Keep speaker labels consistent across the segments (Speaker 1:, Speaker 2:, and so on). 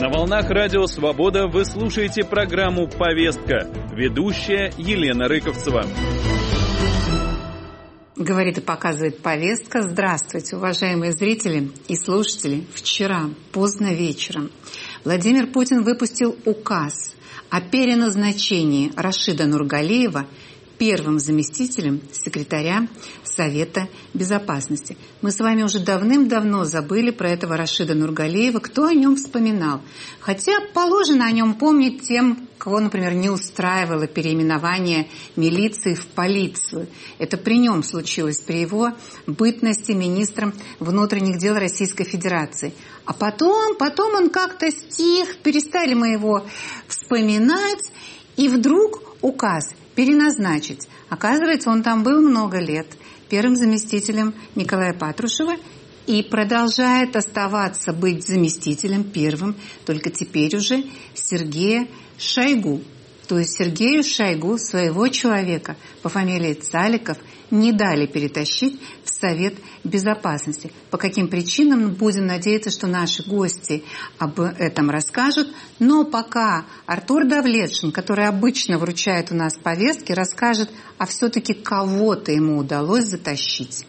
Speaker 1: На волнах Радио Свобода вы слушаете программу «Повестка». Ведущая Елена Рыковцева.
Speaker 2: Говорит и показывает повестка. Здравствуйте, уважаемые зрители и слушатели. Вчера, поздно вечером, Владимир Путин выпустил указ о переназначении Рашида Нургалиева первым заместителем секретаря Совета Безопасности. Мы с вами уже давным-давно забыли про этого Рашида Нургалиева. Кто о нем вспоминал? Хотя положено о нем помнить тем, кого, например, не устраивало переименование милиции в полицию. Это при нем случилось, при его бытности министром внутренних дел Российской Федерации. А потом он как-то стих, перестали мы его вспоминать, и вдруг указ переназначить. Оказывается, он там был много лет первым заместителем Николая Патрушева и продолжает оставаться быть заместителем первым, только теперь уже Сергея Шойгу. То есть Сергею Шойгу, своего человека по фамилии Цаликов, не дали перетащить в Совет Безопасности. По каким причинам, будем надеяться, что наши гости об этом расскажут. Но пока Артур Давлетшин, который обычно вручает у нас повестки, расскажет, а все-таки кого-то ему удалось затащить.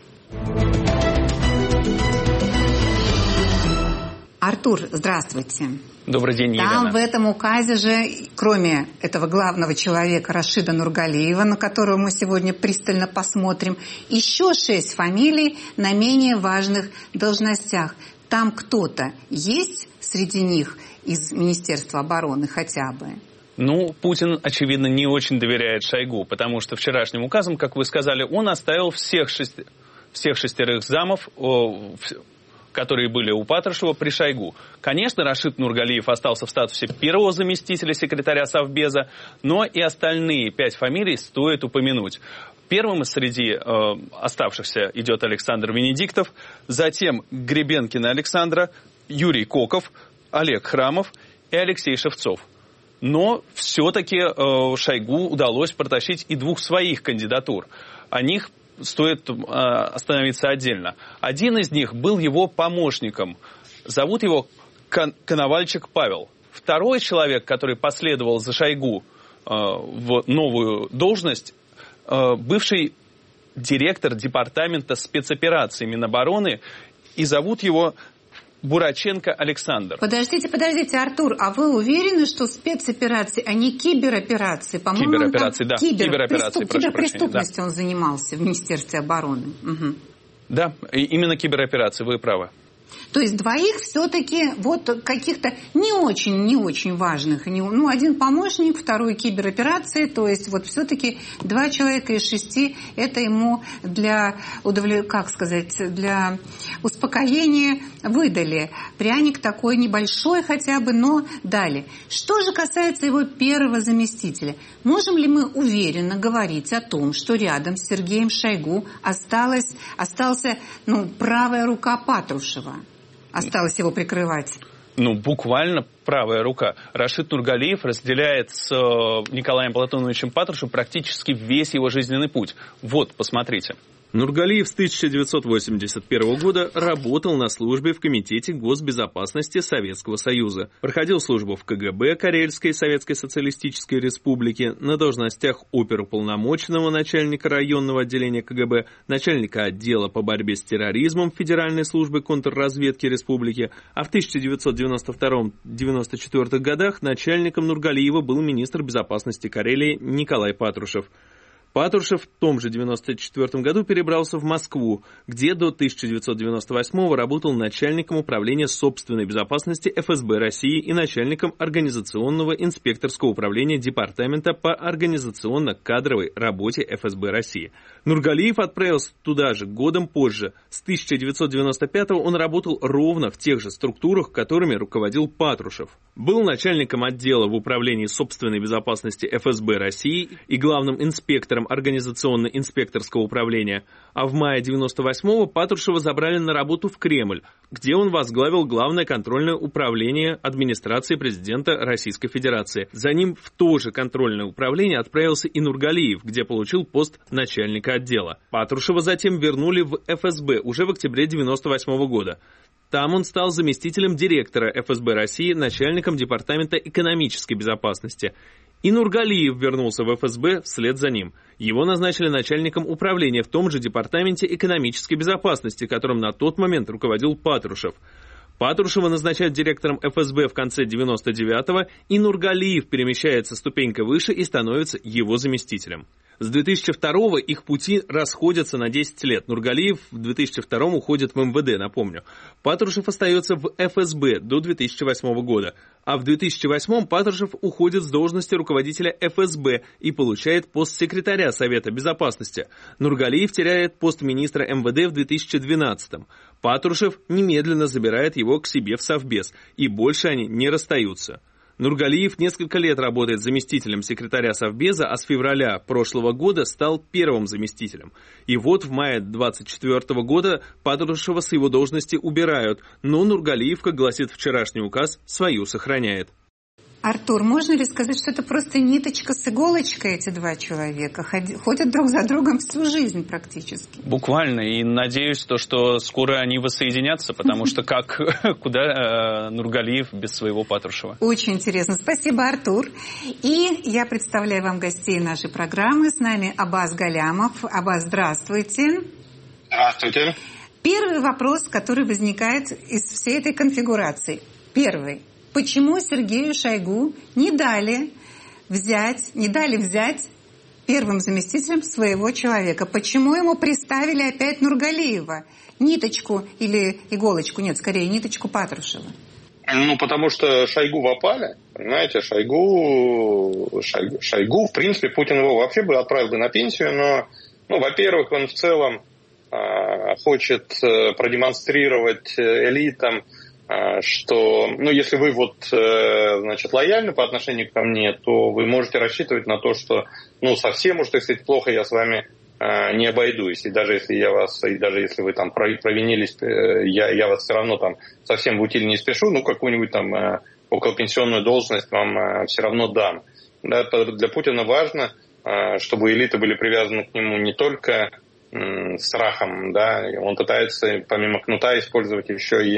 Speaker 2: Артур, здравствуйте.
Speaker 1: Добрый день, Елена.
Speaker 2: Там в этом указе же, кроме этого главного человека Рашида Нургалиева, на которого мы сегодня пристально посмотрим, еще 6 фамилий на менее важных должностях. Там кто-то есть среди них из Министерства обороны хотя бы?
Speaker 1: Путин, очевидно, не очень доверяет Шойгу, потому что вчерашним указом, как вы сказали, он оставил всех 6 замов, которые были у Патрушева, при Шойгу. Конечно, Рашид Нургалиев остался в статусе первого заместителя секретаря Совбеза, но и остальные 5 фамилий стоит упомянуть. Первым среди оставшихся идет Александр Венедиктов, затем Гребенкина Александра, Юрий Коков, Олег Храмов и Алексей Шевцов. Но все-таки Шойгу удалось протащить и 2 своих кандидатур. О них стоит остановиться отдельно. Один из них был его помощником. Зовут его Коновальчик Павел. Второй человек, который последовал за Шойгу в новую должность, бывший директор департамента спецопераций Минобороны, и зовут его Бураченко Александр.
Speaker 2: Подождите, Артур, а вы уверены, что спецоперации, а не кибероперации? По-моему,
Speaker 1: кибероперации, да.
Speaker 2: Киберпреступностью он занимался в Министерстве обороны. Угу.
Speaker 1: Да, именно кибероперации, вы правы.
Speaker 2: То есть 2 все-таки каких-то не очень важных. Один помощник, второй кибероперации. То есть все-таки 2 человека из 6 это ему для успокоения выдали. Пряник такой небольшой хотя бы, но дали. Что же касается его первого заместителя? Можем ли мы уверенно говорить о том, что рядом с Сергеем Шойгу остался правая рука Патрушева? Осталось его прикрывать.
Speaker 1: Буквально правая рука. Рашид Нургалиев разделяет с Николаем Платоновичем Патрушевым практически весь его жизненный путь. Посмотрите. Нургалиев с 1981 года работал на службе в Комитете госбезопасности Советского Союза. Проходил службу в КГБ Карельской Советской Социалистической Республики на должностях оперуполномоченного начальника районного отделения КГБ, начальника отдела по борьбе с терроризмом Федеральной службы контрразведки Республики, а в 1992-1994 годах начальником Нургалиева был министр безопасности Карелии Николай Патрушев. Патрушев в том же 1994 году перебрался в Москву, где до 1998 работал начальником управления собственной безопасности ФСБ России и начальником организационного инспекторского управления Департамента по организационно-кадровой работе ФСБ России. Нургалиев отправился туда же годом позже. С 1995 он работал ровно в тех же структурах, которыми руководил Патрушев. Был начальником отдела в управлении собственной безопасности ФСБ России и главным инспектором организационно-инспекторского управления, а в мае 1998-го Патрушева забрали на работу в Кремль, где он возглавил Главное контрольное управление администрации президента Российской Федерации. За ним в то же контрольное управление отправился и Нургалиев, где получил пост начальника отдела. Патрушева затем вернули в ФСБ уже в октябре 1998 года.
Speaker 3: Там он стал заместителем директора ФСБ России, начальником Департамента экономической безопасности. И Нургалиев вернулся в ФСБ вслед за ним. Его назначили начальником управления в том же Департаменте экономической безопасности, которым на тот момент руководил Патрушев. Патрушева назначают директором ФСБ в конце 99-го, и Нургалиев перемещается ступенькой выше и становится его заместителем. С 2002-го их пути расходятся на 10 лет. Нургалиев в 2002-м уходит в МВД, напомню. Патрушев остается в ФСБ до 2008 года. А в 2008-м Патрушев уходит с должности руководителя ФСБ и получает пост секретаря Совета Безопасности. Нургалиев теряет пост министра МВД в 2012-м. Патрушев немедленно забирает его к себе в Совбез, и больше они не расстаются. Нургалиев несколько лет работает заместителем секретаря Совбеза, а с февраля прошлого года стал первым заместителем. И вот в мае 2024 года Патрушева с его должности убирают, но Нургалиев, как гласит вчерашний указ, свою сохраняет.
Speaker 2: Артур, можно ли сказать, что это просто ниточка с иголочкой, эти два человека? Ходят друг за другом всю жизнь практически.
Speaker 1: Буквально. И надеюсь, что скоро они воссоединятся, потому что куда Нургалиев без своего Патрушева?
Speaker 2: Очень интересно. Спасибо, Артур. И я представляю вам гостей нашей программы. С нами Аббас Галямов. Аббас, здравствуйте.
Speaker 4: Здравствуйте.
Speaker 2: Первый вопрос, который возникает из всей этой конфигурации. Первый. Почему Сергею Шойгу не дали взять первым заместителем своего человека? Почему ему приставили опять Нургалиева? Ниточку или иголочку? Нет, скорее ниточку Патрушева.
Speaker 4: Потому что Шойгу в опале, понимаете, Шойгу, в принципе, Путин его вообще бы отправил бы на пенсию, но, во-первых, он в целом хочет продемонстрировать элитам, что, если вы лояльны по отношению ко мне, то вы можете рассчитывать на то, что, совсем уж, так сказать, плохо я с вами не обойдусь. И даже если вы там провинились, я вас все равно там совсем в утиль не спешу, какую-нибудь там околопенсионную должность вам все равно дам. Да, для Путина важно, чтобы элиты были привязаны к нему не только страхом, да, он пытается помимо кнута использовать еще и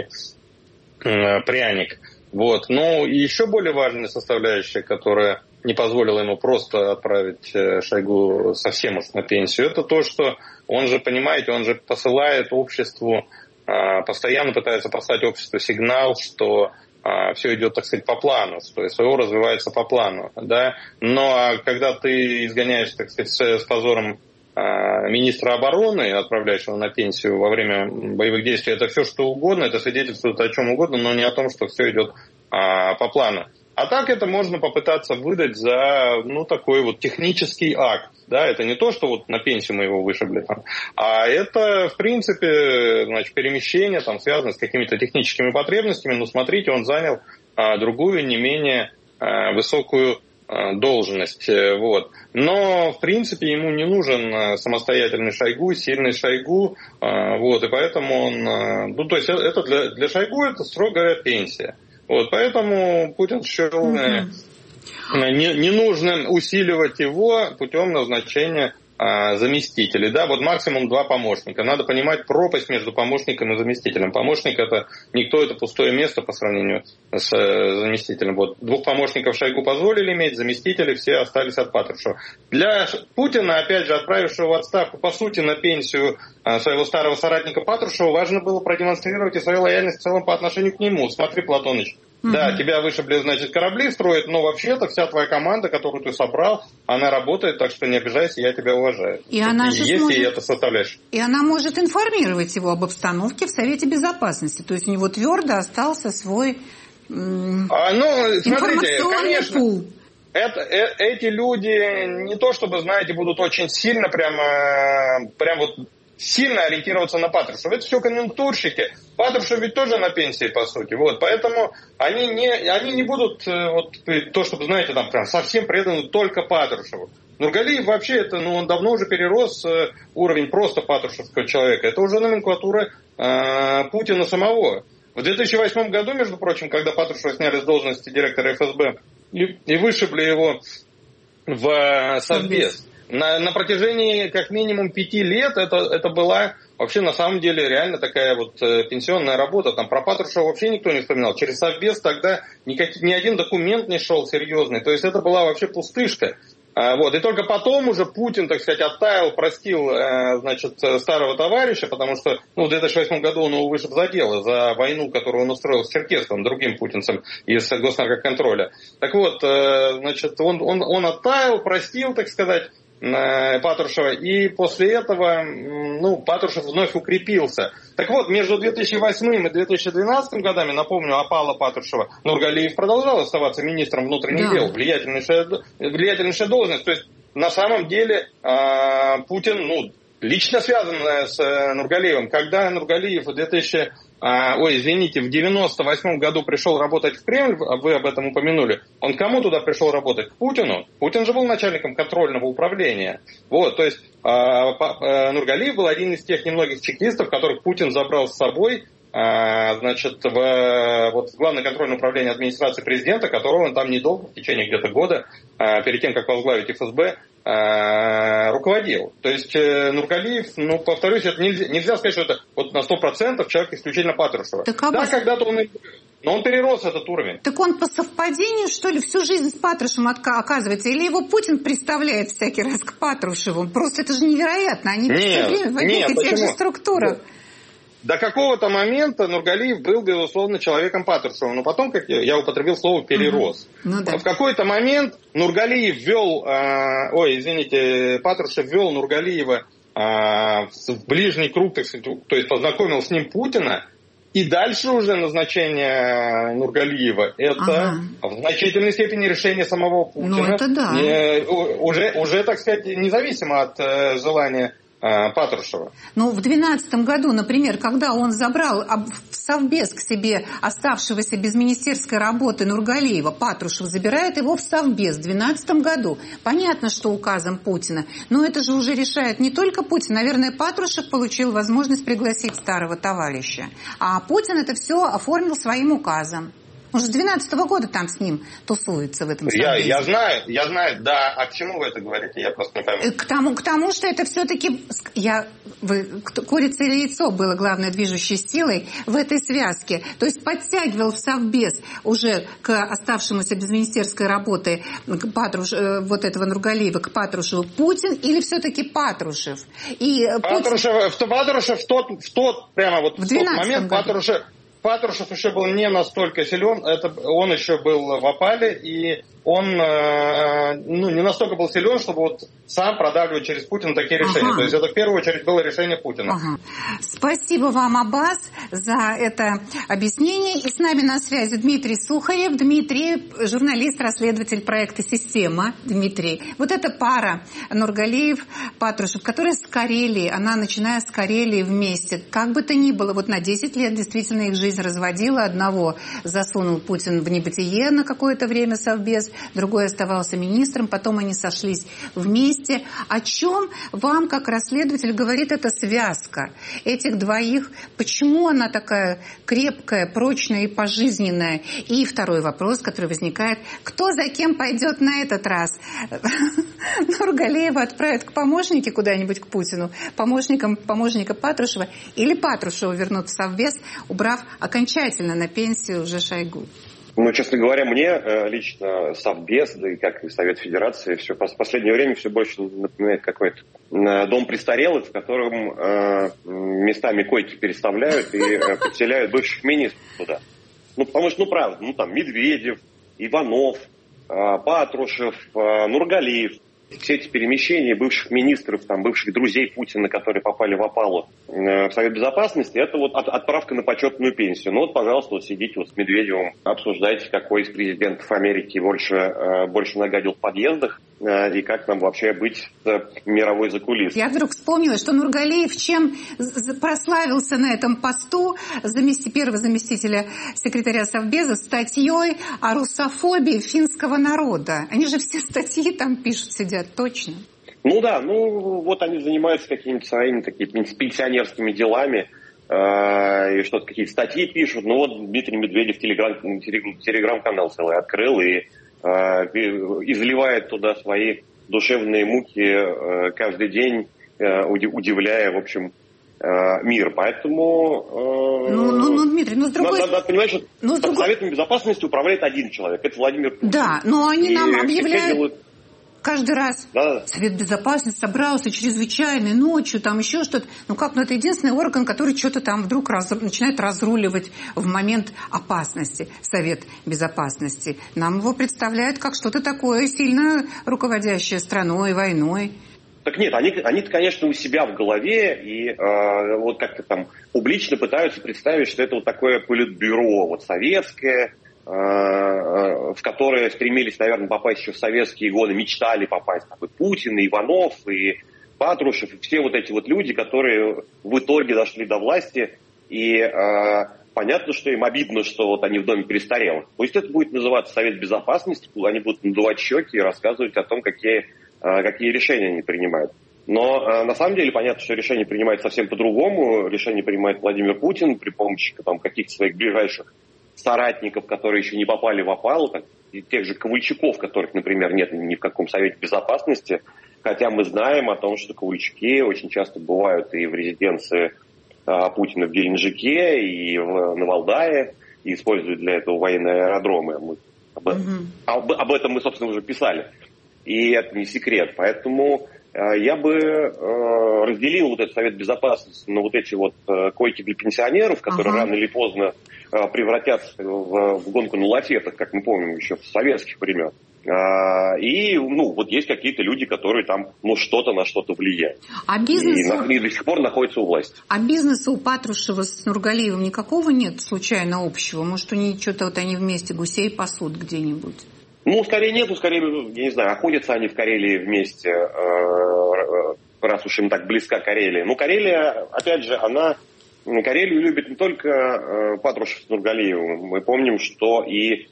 Speaker 4: пряник. Но и еще более важная составляющая, которая не позволила ему просто отправить Шойгу совсем уж на пенсию, это то, что он же, понимаете, он же посылает обществу, постоянно пытается послать обществу сигнал, что все идет, так сказать, по плану, что СВО развивается по плану, да. Но когда ты изгоняешь, так сказать, с позором министра обороны, отправляющего на пенсию во время боевых действий, это все что угодно, это свидетельствует о чем угодно, но не о том, что все идет по плану. А так это можно попытаться выдать за такой технический акт. Да, это не то, что на пенсию мы его вышибли, а это, в принципе, перемещение, связано с какими-то техническими потребностями. Смотрите, он занял другую, не менее высокую должность. Но, в принципе, ему не нужен самостоятельный Шойгу, сильный Шойгу, и поэтому он... это для Шойгу это, строго говоря, пенсия. Поэтому Путин счел ненужным усиливать его путем назначения заместителей. Да, максимум 2 помощника. Надо понимать пропасть между помощником и заместителем. Помощник это никто, это пустое место по сравнению с заместителем. 2 помощников Шойгу позволили иметь, заместители все остались от Патрушева. Для Путина, опять же, отправившего в отставку, по сути, на пенсию своего старого соратника Патрушева, важно было продемонстрировать и свою лояльность в целом по отношению к нему. Смотри, Платоныч, да, тебя вышибли, корабли строят, но вообще-то вся твоя команда, которую ты собрал, она работает, так что не обижайся, я тебя уважаю.
Speaker 2: И она же
Speaker 4: есть и это составляешь.
Speaker 2: И она может информировать его об обстановке в Совете Безопасности. То есть у него твердо остался свой информационный пул.
Speaker 4: Эти люди не то чтобы, будут очень сильно сильно ориентироваться на Патрушева. Это все конъюнктурщики. Патрушев ведь тоже на пенсии, по сути. Поэтому они не будут то, чтобы, совсем преданы только Патрушеву. Нургалиев вообще он давно уже перерос уровень просто патрушевского человека. Это уже номенклатура Путина самого. В 2008 году, между прочим, когда Патрушева сняли с должности директора ФСБ и вышибли его в Совбез, на протяжении как минимум 5 лет это была вообще на самом деле реально такая вот пенсионная работа. Там про Патрушева вообще никто не вспоминал. Через Совбез тогда ни один документ не шел серьезный. То есть это была вообще пустышка. Вот. И только потом уже Путин, так сказать, оттаял, простил, значит, старого товарища, потому что в 2008 году он его вышиб за дело, за войну, которую он устроил с Черкесским, другим путинцем из госнаркоконтроля. Так вот, значит, он оттаял, простил, так сказать, Патрушева, и после этого Патрушев вновь укрепился. Так вот, между 2008 и 2012 годами, напомню, опала Патрушева, Нургалиев продолжал оставаться министром внутренних дел, влиятельнейшая должность. То есть, на самом деле, Путин, лично связан с Нургалиевым. Когда Нургалиев в 98 году пришел работать в Кремль, вы об этом упомянули, он к кому туда пришел работать? К Путину. Путин же был начальником контрольного управления. Вот, то есть Нургалиев был один из тех немногих чекистов, которых Путин забрал с собой, значит, в Главное контрольное управление администрации президента, которого он там недолго, в течение где-то года, перед тем, как возглавить ФСБ, руководил. То есть Нургалиев, повторюсь, это нельзя сказать, что это вот на 100% человек исключительно Патрушева. Да, когда-то но он перерос этот уровень.
Speaker 2: Так он по совпадению, что ли, всю жизнь с Патрушевым оказывается? Или его Путин представляет всякий раз к Патрушеву? Просто это же невероятно. Они все время в одних и тех же структурах.
Speaker 4: До какого-то момента Нургалиев был, безусловно, человеком Патрушева, но потом, как я употребил слово, перерос. Да. В какой-то момент Патрушев ввел Нургалиева в ближний круг, так сказать, то есть познакомил с ним Путина, и дальше уже назначение Нургалиева это в значительной степени решение самого Путина.
Speaker 2: Это да.
Speaker 4: Уже, так сказать, независимо от желания Патрушева.
Speaker 2: В 2012 году, например, когда он забрал в Совбез к себе оставшегося без министерской работы Нургалиева, Патрушев забирает его в Совбез в 2012 году. Понятно, что указом Путина. Но это же уже решает не только Путин. Наверное, Патрушев получил возможность пригласить старого товарища. А Путин это все оформил своим указом. Он же с 2012 года там с ним тусуется в этом Совбезе.
Speaker 4: Я знаю, да. А к чему вы это говорите? Я просто не пойму.
Speaker 2: К тому, что это все-таки курица или яйцо было главной движущей силой в этой связке. То есть подтягивал в Совбез уже к оставшемуся без министерской работы этого Нургалиева, к Патрушеву Путин или все-таки Патрушев?
Speaker 4: Патрушев в тот момент Патрушев еще был не настолько силен, он еще был в опале, и он не настолько был силен, чтобы сам продавливать через Путина такие решения. То есть это в первую очередь было решение Путина.
Speaker 2: Спасибо вам, Аббас, за это объяснение. И с нами на связи Дмитрий Сухарев. Дмитрий, журналист-расследователь проекта «Система». Дмитрий, вот эта пара Нургалиев-Патрушев, которая с Карелии, начиная с Карелии вместе, как бы то ни было, на 10 лет действительно их жизнь разводила. Одного засунул Путин в небытие на какое-то время Совбез, другой оставался министром, потом они сошлись вместе. О чем вам, как расследователь, говорит эта связка этих двоих? Почему она такая крепкая, прочная и пожизненная? И второй вопрос, который возникает: кто за кем пойдет на этот раз? Нургалиева отправят к помощнике куда-нибудь, к Путину, помощника Патрушева, или Патрушева вернут в Совбез, убрав окончательно на пенсию уже Шойгу?
Speaker 5: Честно говоря, мне лично Совбез, да и как и Совет Федерации, все в последнее время все больше напоминает какой-то дом престарелых, в котором местами койки переставляют и подселяют бывших министров туда. Потому что, правда, Медведев, Иванов, Патрушев, Нургалиев. Все эти перемещения бывших министров, бывших друзей Путина, которые попали в опалу в Совет Безопасности, это отправка на почетную пенсию. Пожалуйста, сидите с Медведевым, обсуждайте, какой из президентов Америки больше нагадил в подъездах, и как нам вообще быть с мировой закулисой.
Speaker 2: Я вдруг вспомнила, что Нургалиев чем прославился на этом посту первого заместителя секретаря Совбеза статьей о русофобии финского народа. Они же все статьи там пишут, сидят, точно.
Speaker 5: Они занимаются какими-то своими такими пенсионерскими делами, и что-то, какие-то статьи пишут. Дмитрий Медведев телеграм-канал целый открыл и изливает туда свои душевные муки каждый день, удивляя, в общем, мир. Поэтому
Speaker 2: Дмитрий, с другой
Speaker 5: надо понимать, что Советом Безопасности управляет один человек. Это Владимир Путин.
Speaker 2: Да, но они нам объявляют каждый раз.
Speaker 5: Да.
Speaker 2: Совет Безопасности собрался чрезвычайной ночью, там еще что-то. Это единственный орган, который что-то там вдруг начинает разруливать в момент опасности. Совет Безопасности. Нам его представляют как что-то такое сильно руководящее страной, войной.
Speaker 5: Так нет, они-то, конечно, у себя в голове и как-то там публично пытаются представить, что это вот такое политбюро советское, в которое стремились, наверное, попасть еще в советские годы, мечтали попасть и Путин, и Иванов, и Патрушев, и все вот эти вот люди, которые в итоге дошли до власти, и понятно, что им обидно, что они в доме престарелых. Пусть это будет называться Совет Безопасности, они будут надувать щеки и рассказывать о том, какие решения они принимают. Но на самом деле понятно, что решение принимает совсем по-другому. Решение принимает Владимир Путин при помощи каких-то своих ближайших соратников, которые еще не попали в опалу, и тех же Ковальчуков, которых, например, нет ни в каком Совете Безопасности, хотя мы знаем о том, что Ковальчуки очень часто бывают и в резиденции Путина в Геленджике, и на Валдае, и используют для этого военные аэродромы. Об этом мы, собственно, уже писали. И это не секрет. Поэтому я бы разделил этот Совет Безопасности на эти койки для пенсионеров, которые рано или поздно превратятся в гонку на лафетах, как мы помним еще с советских времен. И есть какие-то люди, которые там что-то на что-то влияют. И до сих пор находятся у власти. А
Speaker 2: бизнеса у Патрушева с Нургалиевым никакого нет случайно общего? Может, они вместе гусей пасут где-нибудь?
Speaker 5: Скорее нету, скорее, я не знаю, охотятся они в Карелии вместе, раз уж им так близка Карелия. Карелия, опять же, Карелию любит не только Патрушев с Нургалиевым. Мы помним, что и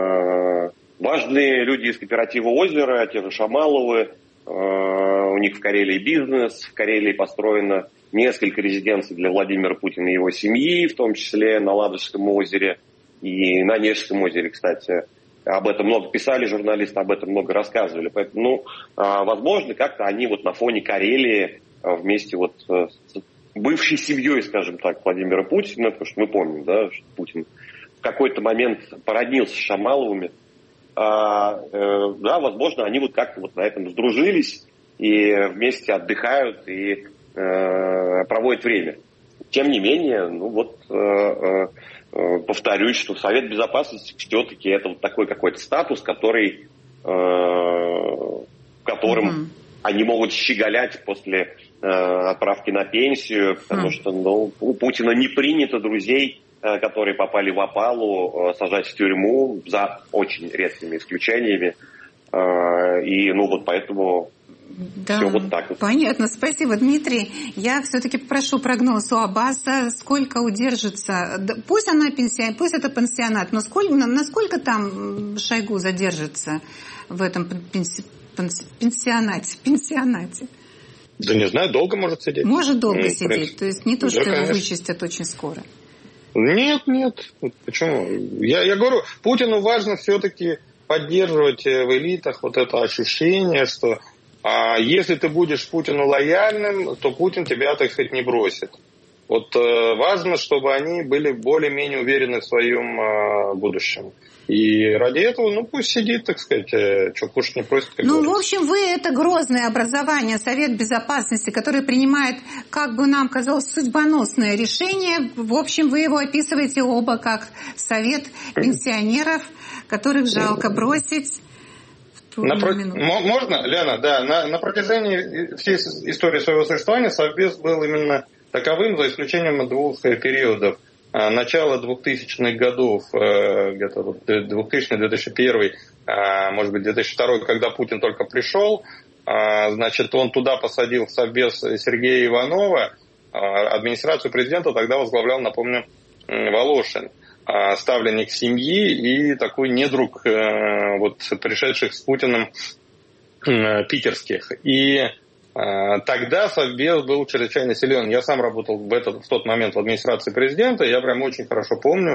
Speaker 5: важные люди из кооператива «Озеро», те же Шамаловы, у них в Карелии бизнес, в Карелии построено несколько резиденций для Владимира Путина и его семьи, в том числе на Ладожском озере и на Нежском озере, кстати. Об этом много писали журналисты, об этом много рассказывали. Поэтому, возможно, как-то они на фоне Карелии вместе с бывшей семьей, скажем так, Владимира Путина, потому что мы помним, что Путин в какой-то момент породнился с Шамаловыми. Возможно, они как-то на этом сдружились и вместе отдыхают и проводят время. Тем не менее, повторюсь, что Совет Безопасности все-таки это такой какой-то статус, которым они могут щеголять после отправки на пенсию, потому что у Путина не принято друзей, которые попали в опалу, сажать в тюрьму, за очень редкими исключениями. И поэтому...
Speaker 2: Да, все так. Понятно, спасибо, Дмитрий. Я все-таки прошу прогноз у Аббаса, сколько удержится. Пусть пусть это пансионат, но насколько там Шойгу задержится в этом пенсионате?
Speaker 4: Да не знаю, долго может сидеть.
Speaker 2: Может долго сидеть, то есть не то, что его вычистят очень скоро.
Speaker 4: Нет. Почему? Я говорю, Путину важно все-таки поддерживать в элитах это ощущение, что если ты будешь Путину лояльным, то Путин тебя, так сказать, не бросит. Важно, чтобы они были более-менее уверены в своем будущем. И ради этого, пусть сидит, так сказать, что кушать не просит.
Speaker 2: В общем, вы это грозное образование, Совет Безопасности, который принимает, как бы нам казалось, судьбоносное решение. В общем, вы его описываете оба как Совет пенсионеров, которых жалко бросить.
Speaker 4: Можно, Лена? Да. На протяжении всей истории своего существования Совбез был именно таковым, за исключением двух периодов. Начало 2000-х годов, где-то 2000-2001, может быть, 2002, когда Путин только пришел, он туда посадил в Совбез Сергея Иванова, администрацию президента тогда возглавлял, напомню, Волошин. Ставленник семьи и такой недруг пришедших с Путиным питерских. И тогда Совбез был чрезвычайно силен. Я сам работал в тот момент в администрации президента, я прям очень хорошо помню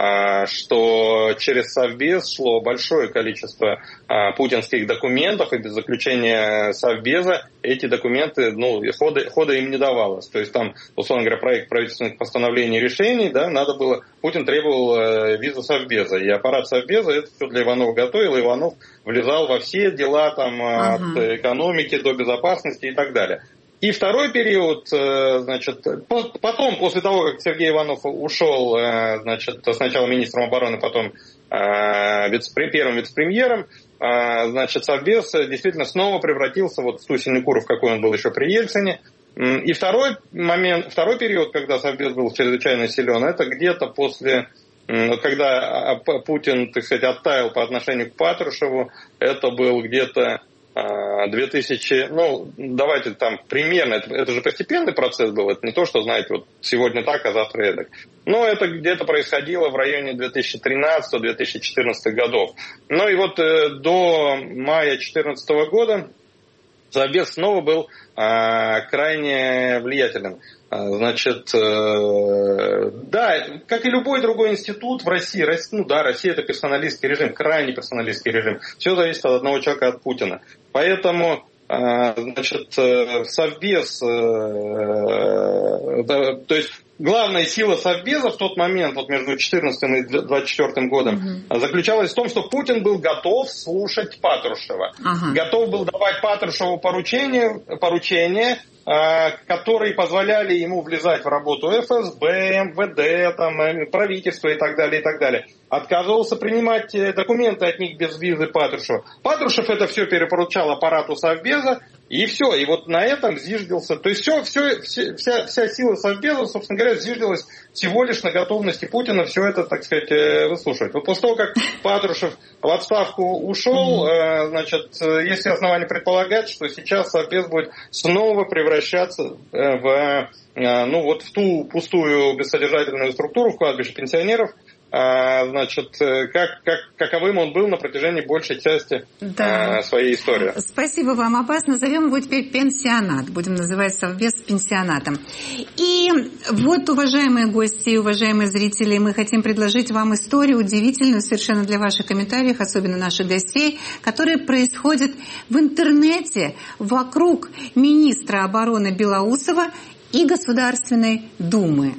Speaker 4: что через Совбез шло большое количество путинских документов, и без заключения Совбеза эти документы, хода им не давалось. То есть там, условно говоря, проект правительственных постановлений и решений, да, надо было, Путин требовал визу Совбеза, и аппарат Совбеза это все для Иванова готовил, и Иванов влезал во все дела там, от экономики до безопасности и так далее. И второй период, потом, после того, как Сергей Иванов ушел, сначала министром обороны, потом первым вице-премьером, Совбез действительно снова превратился в ту Синекуру, в какой он был еще при Ельцине. И второй период, когда Совбез был чрезвычайно силен, это где-то после, когда Путин, так сказать, оттаял по отношению к Патрушеву, это был где-то 2000, давайте там примерно, это же постепенный процесс был, это не то, что, знаете, сегодня так, а завтра эдак. Но это где-то происходило в районе 2013-2014 годов. До мая 2014 года Совбез снова был крайне влиятельным. Как и любой другой институт в России, Россия это персоналистский режим, крайне персоналистский режим. Все зависит от одного человека, от Путина. Поэтому, Совбез, то есть главная сила Совбеза в тот момент, между 2014 и 2024 годом, заключалась в том, что Путин был готов слушать Патрушева. Готов был давать Патрушеву поручения, которые позволяли ему влезать в работу ФСБ, МВД, правительства и так далее, и так далее. Отказывался принимать документы от них без визы Патрушева. Патрушев это все перепоручал аппарату Совбеза, и все. И на этом зиждился. То есть вся сила Совбеза, собственно говоря, зиждилась всего лишь на готовности Путина все это, так сказать, выслушивать. После того, как Патрушев в отставку ушел, есть основания предполагать, что сейчас Совбез будет снова превращаться в ту пустую бессодержательную структуру в кладбище пенсионеров, каковым он был на протяжении большей части своей истории.
Speaker 2: Спасибо вам, Аббас. Назовем его теперь пенсионат. Будем называть Совбез пенсионатом. И уважаемые гости, уважаемые зрители, мы хотим предложить вам историю удивительную совершенно для ваших комментариев, особенно наших гостей, которая происходит в интернете вокруг министра обороны Белоусова и Государственной Думы.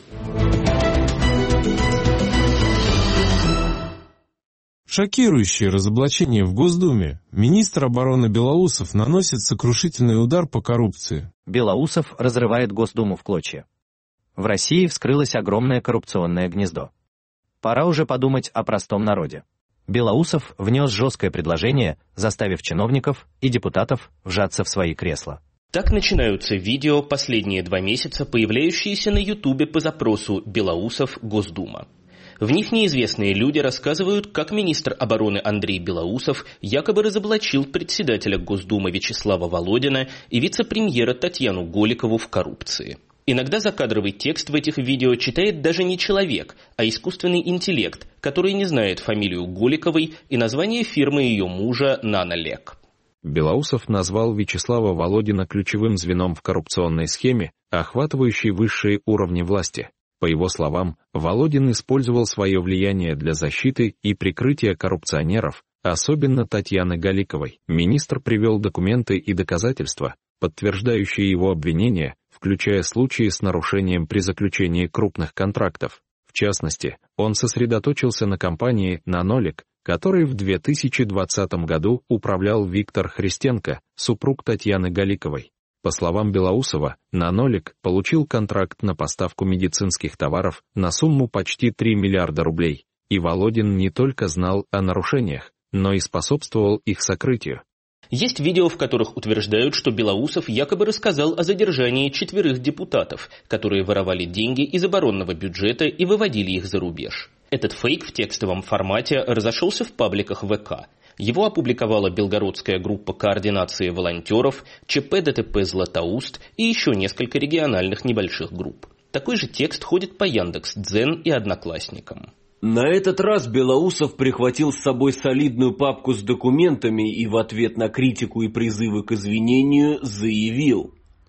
Speaker 6: Шокирующее разоблачение в Госдуме. Министр обороны Белоусов наносит сокрушительный удар по коррупции.
Speaker 7: Белоусов разрывает Госдуму в клочья. В России вскрылось огромное коррупционное гнездо. Пора уже подумать о простом народе. Белоусов внес жесткое предложение, заставив чиновников и депутатов вжаться в свои кресла.
Speaker 8: Так начинаются видео последние 2 месяца, появляющиеся на Ютубе по запросу «Белоусов. Госдума». В них неизвестные люди рассказывают, как министр обороны Андрей Белоусов якобы разоблачил председателя Госдумы Вячеслава Володина и вице-премьера Татьяну Голикову в коррупции. Иногда закадровый текст в этих видео читает даже не человек, а искусственный интеллект, который не знает фамилию Голиковой и название фирмы ее мужа «Нанолек».
Speaker 3: Белоусов назвал Вячеслава Володина ключевым звеном в коррупционной схеме, охватывающей высшие уровни власти. По его словам, Володин использовал свое влияние для защиты и прикрытия коррупционеров, особенно Татьяны Голиковой. Министр привел документы и доказательства, подтверждающие его обвинения, включая случаи с нарушением при заключении крупных контрактов. В частности, он сосредоточился на компании «Нанолек», которой в 2020 году управлял Виктор Христенко, супруг Татьяны Голиковой. По словам Белоусова, «Нанолек» получил контракт на поставку медицинских товаров на сумму почти 3 миллиарда рублей, и Володин не только знал о нарушениях, но и способствовал их сокрытию.
Speaker 8: Есть видео, в которых утверждают, что Белоусов якобы рассказал о задержании 4 депутатов, которые воровали деньги из оборонного бюджета и выводили их за рубеж. Этот фейк в текстовом формате разошелся в пабликах ВК. Его опубликовала белгородская группа координации волонтеров, ЧП ДТП «Златоуст» и еще несколько региональных небольших групп. Такой же текст ходит по Яндекс.Дзен и Одноклассникам.
Speaker 9: На этот раз Белоусов прихватил с собой солидную папку с документами и в ответ на критику и призывы к извинению заявил: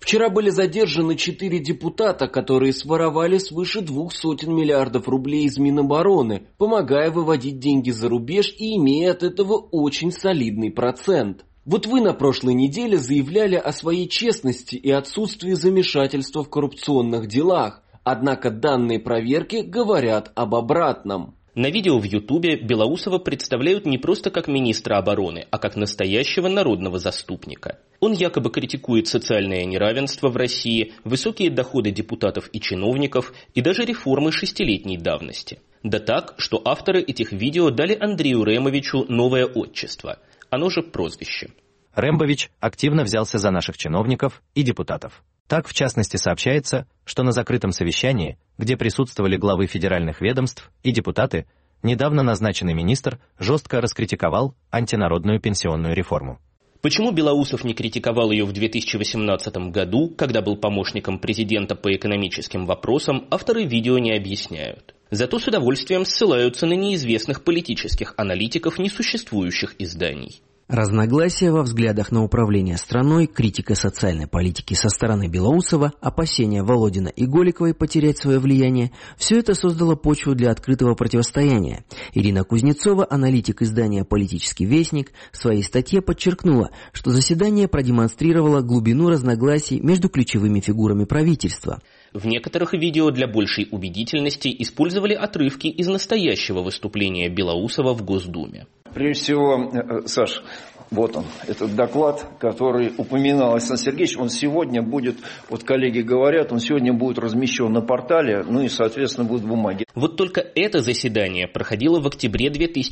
Speaker 10: Вчера были задержаны 4 депутата, которые своровали свыше 200 миллиардов рублей из Минобороны, помогая выводить деньги за рубеж и имея от этого очень солидный процент. Вот вы на прошлой неделе заявляли о своей честности и отсутствии замешательства в коррупционных делах, однако данные проверки говорят об обратном.
Speaker 8: На видео в Ютубе Белоусова представляют не просто как министра обороны, а как настоящего народного заступника. Он якобы критикует социальное неравенство в России, высокие доходы депутатов и чиновников и даже реформы 6-летней давности. Да так, что авторы этих видео дали Андрею Ремовичу новое отчество, оно же прозвище.
Speaker 7: Рембович активно взялся за наших чиновников и депутатов. Так, в частности, сообщается, что на закрытом совещании, где присутствовали главы федеральных ведомств и депутаты, недавно назначенный министр жестко раскритиковал антинародную пенсионную реформу.
Speaker 8: Почему Белоусов не критиковал ее в 2018 году, когда был помощником президента по экономическим вопросам, авторы видео не объясняют. Зато с удовольствием ссылаются на неизвестных политических аналитиков несуществующих изданий.
Speaker 11: Разногласия во взглядах на управление страной, критика социальной политики со стороны Белоусова, опасения Володина и Голиковой потерять свое влияние – все это создало почву для открытого противостояния. Ирина Кузнецова, аналитик издания «Политический вестник», в своей статье подчеркнула, что заседание продемонстрировало глубину разногласий между ключевыми фигурами правительства.
Speaker 8: В некоторых видео для большей убедительности использовали отрывки из настоящего выступления Белоусова в Госдуме.
Speaker 12: Прежде всего, Саш, вот он, этот доклад, который упоминал Александр Сергеевич, он сегодня будет, вот коллеги говорят, он сегодня будет размещен на портале, ну и, соответственно, будет в бумаге.
Speaker 8: Вот только это заседание проходило в октябре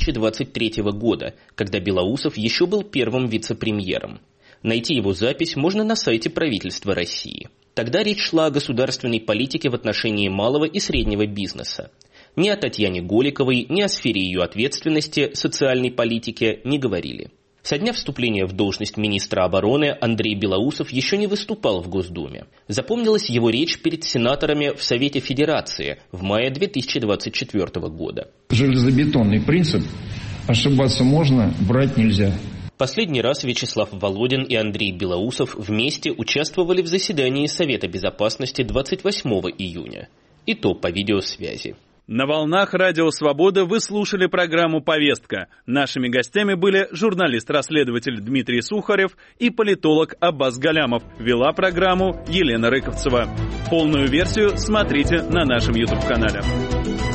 Speaker 8: 2023 года, когда Белоусов еще был первым вице-премьером. Найти его запись можно на сайте правительства России. Тогда речь шла о государственной политике в отношении малого и среднего бизнеса. Ни о Татьяне Голиковой, ни о сфере ее ответственности, социальной политике не говорили. Со дня вступления в должность министра обороны Андрей Белоусов еще не выступал в Госдуме. Запомнилась его речь перед сенаторами в Совете Федерации в мае 2024 года.
Speaker 13: Железобетонный принцип: ошибаться можно, врать нельзя.
Speaker 8: Последний раз Вячеслав Володин и Андрей Белоусов вместе участвовали в заседании Совета Безопасности 28 июня. И то по видеосвязи.
Speaker 1: На волнах Радио Свобода вы слушали программу «Повестка». Нашими гостями были журналист-расследователь Дмитрий Сухарев и политолог Аббас Галямов. Вела программу Елена Рыковцева. Полную версию смотрите на нашем YouTube-канале.